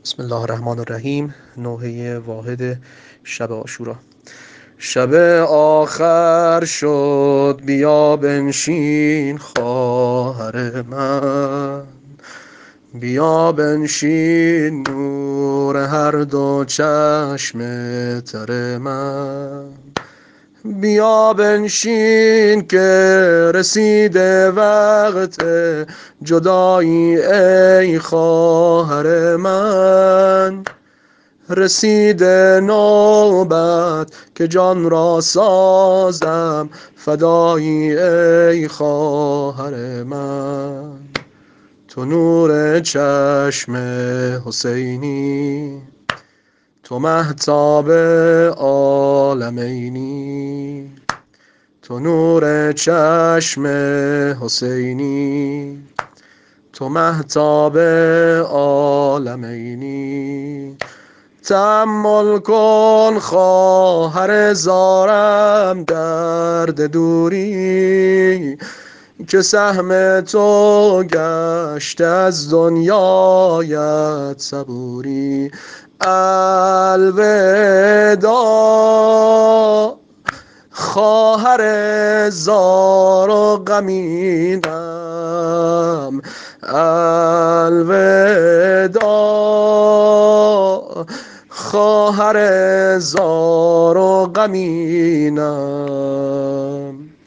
بسم الله الرحمن الرحیم. نوحه واحد شب عاشورا. شب آخر شد، بیا بنشین خواهر من، بیا بنشین نور هر دو چشم تر من، بیا بنشین که رسیده وقت جدایی ای خواهر من، رسیده نوبت که جان را سازم فدایی ای خواهر من. تو نور چشم حسینی، تو مهتاب عالمینی، تو نور چشم حسینی، تو مهتاب عالمینی. تأمل کن خواهر زارم درد دوری، که سهم تو گشت از دنیایت صبوری. الوداع خواهر زار و غمینم، الوداع خواهر زار و غمینم.